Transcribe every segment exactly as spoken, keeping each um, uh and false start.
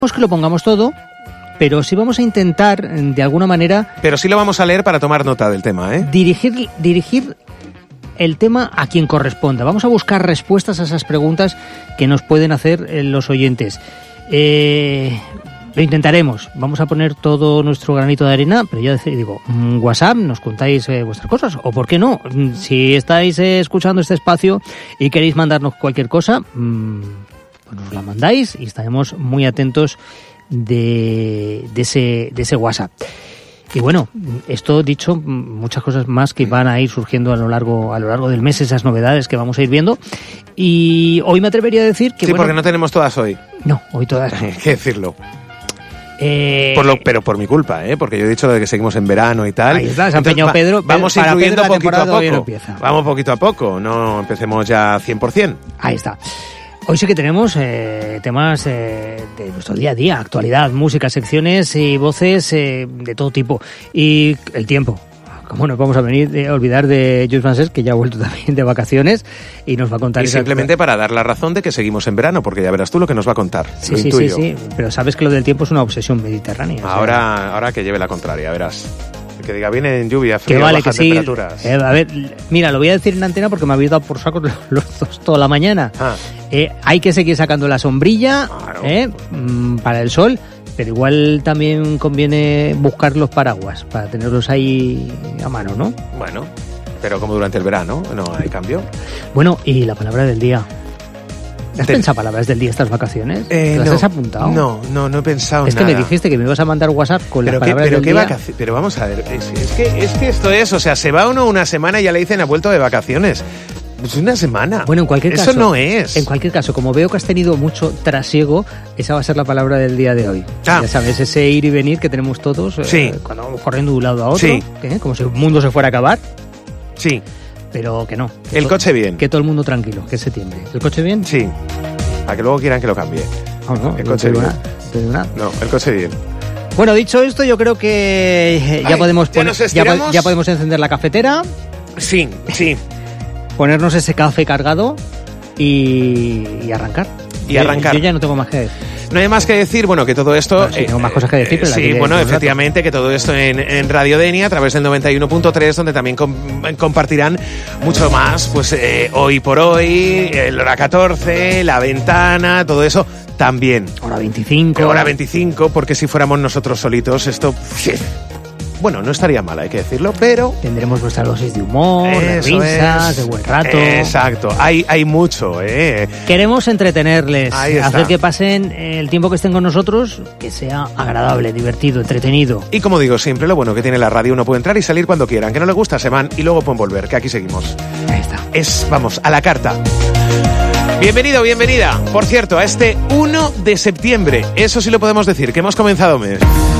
que lo pongamos todo, pero sí vamos a intentar, de alguna manera... Pero sí lo vamos a leer para tomar nota del tema, ¿eh? Dirigir, dirigir el tema a quien corresponda. Vamos a buscar respuestas a esas preguntas que nos pueden hacer los oyentes. Eh, lo intentaremos. Vamos a poner todo nuestro granito de arena, pero ya digo, WhatsApp, nos contáis eh, vuestras cosas, o por qué no, si estáis eh, escuchando este espacio y queréis mandarnos cualquier cosa, mmm, pues nos la mandáis y estaremos muy atentos de, de, ese, de ese WhatsApp. Y bueno, esto dicho, muchas cosas más que van a ir surgiendo a lo largo a lo largo del mes, esas novedades que vamos a ir viendo. Y hoy me atrevería a decir que... Sí, bueno, porque no tenemos todas hoy. No, hoy todas no. Hay que decirlo. Eh... Por lo, pero por mi culpa, ¿eh? Porque yo he dicho lo de que seguimos en verano y tal. Ahí está, se ha empeñado Pedro. Vamos para incluyendo Pedro poquito a poco. No empieza. Vamos poquito a poco, no empecemos ya cien por ciento. Ahí está. Hoy sí que tenemos eh, temas eh, de nuestro día a día, actualidad, música, secciones y voces eh, de todo tipo. Y el tiempo. ¿Cómo nos vamos a venir a olvidar de Lluís Francesc, que ya ha vuelto también de vacaciones y nos va a contar... Y simplemente para dar la razón de que seguimos en verano, porque ya verás tú lo que nos va a contar. Sí, sí, sí, sí, pero sabes que lo del tiempo es una obsesión mediterránea. Ahora, o sea, ahora que lleve la contraria, verás. Que diga, viene en lluvia, frío, que vale, bajas que sí. temperaturas. Eh, a ver, mira, lo voy a decir en antena porque me habéis dado por saco los dos toda la mañana. Ah. Eh, hay que seguir sacando la sombrilla Claro. eh, mm, para el sol, pero igual también conviene buscar los paraguas para tenerlos ahí a mano, ¿no? Bueno, pero como durante el verano, no hay cambio. Bueno, y la palabra del día. ¿Has Del... pensado palabras del día estas vacaciones? Eh, ¿Te las no, has apuntado? No, no, no he pensado Es nada. que me dijiste que me ibas a mandar WhatsApp con pero las qué, palabras pero del qué día. vacaciones. Pero vamos a ver, es, es, que, es que esto es, o sea, se va uno una semana y ya le dicen ha vuelto de vacaciones. Pues una semana. Bueno, en cualquier caso. Eso no es. En cualquier caso, como veo que has tenido mucho trasiego, esa va a ser la palabra del día de hoy. Ah. Ya sabes, ese ir y venir que tenemos todos, Sí. eh, cuando vamos corriendo de un lado a otro, Sí. ¿eh? Como si el mundo se fuera a acabar, Sí. pero que no. Que El to- coche bien. Que todo el mundo tranquilo, que es septiembre. ¿El coche bien? Sí. Para que luego quieran que lo cambie. No, no, El no coche te digo bien. nada, no te digo nada. No, el coche bien. Bueno, dicho esto, yo creo que eh, ya Ay, podemos ¿ya poner, nos ya, po- estiramos? ya podemos encender la cafetera, Sí, sí. ponernos ese café cargado y, y arrancar. Y Yo- arrancar. Yo ya no tengo más que decir. No hay más que decir, bueno, que todo esto... Bueno, sí, tengo más cosas que decir, pero la Sí, diré bueno, dentro de un rato. efectivamente, que todo esto en, en Radio Denia, a través del noventa y uno punto tres, donde también com- compartirán mucho más, pues eh, hoy por hoy, el hora catorce, la ventana, todo eso también. Hora veinticinco. Hora veinticinco, porque si fuéramos nosotros solitos, esto... Bueno, no estaría mal, hay que decirlo, pero... Tendremos nuestra dosis de humor, de Eso risas, es. de buen rato. Exacto, hay, hay mucho, ¿eh? Queremos entretenerles, Ahí está. hacer que pasen el tiempo que estén con nosotros, que sea agradable, divertido, entretenido. Y como digo siempre, lo bueno que tiene la radio, uno puede entrar y salir cuando quieran. Que no le gusta, se van y luego pueden volver, que aquí seguimos. Ahí está. Es, vamos, a la carta. Bienvenido, bienvenida. Por cierto, a este uno de septiembre, eso sí lo podemos decir, que hemos comenzado mes.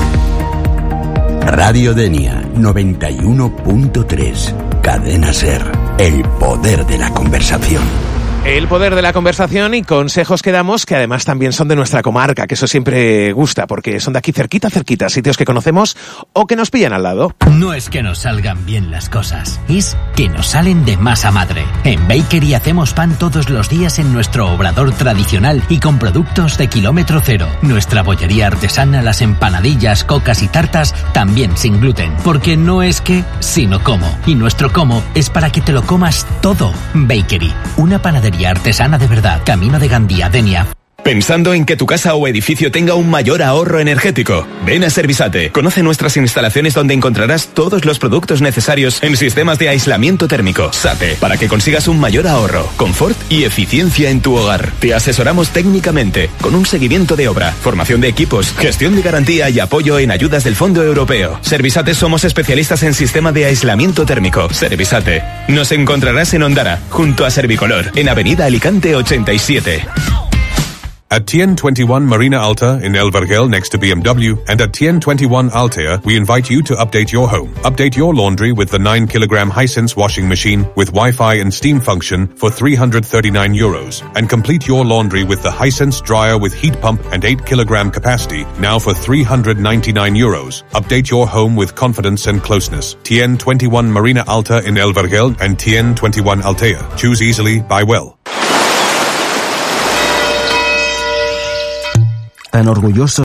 Radio Denia noventa y uno punto tres. Cadena Ser. El poder de la conversación. El poder de la conversación y consejos que damos, que además también son de nuestra comarca, que eso siempre gusta, porque son de aquí cerquita, cerquita, sitios que conocemos o que nos pillan al lado. No es que nos salgan bien las cosas, es que nos salen de masa madre. En Bakery hacemos pan todos los días en nuestro obrador tradicional y con productos de kilómetro cero. Nuestra bollería artesana, las empanadillas, cocas y tartas, también sin gluten. Porque no es que, sino cómo. Y nuestro cómo es para que te lo comas todo. Bakery, una panadería artesana de verdad. Camino de Gandía, Denia. ¿Pensando en que tu casa o edificio tenga un mayor ahorro energético? Ven a Servisate. Conoce nuestras instalaciones donde encontrarás todos los productos necesarios en sistemas de aislamiento térmico. SATE, para que consigas un mayor ahorro, confort y eficiencia en tu hogar. Te asesoramos técnicamente, con un seguimiento de obra, formación de equipos, gestión de garantía y apoyo en ayudas del Fondo Europeo. Servisate somos especialistas en sistema de aislamiento térmico. Servisate. Nos encontrarás en Ondara, junto a Servicolor, en Avenida Alicante ochenta y siete. At T N twenty-one Marina Alta in El Vergel next to B M W and at T N twenty-one Altea, we invite you to update your home. Update your laundry with the nine kilogram Hisense washing machine with Wi-Fi and steam function for three hundred thirty-nine euros. And complete your laundry with the Hisense dryer with heat pump and eight kilogram capacity, now for three hundred ninety-nine euros. Update your home with confidence and closeness. T N twenty-one Marina Alta in El Vergel and T N twenty-one Altea. Choose easily, buy well. tan orgullosos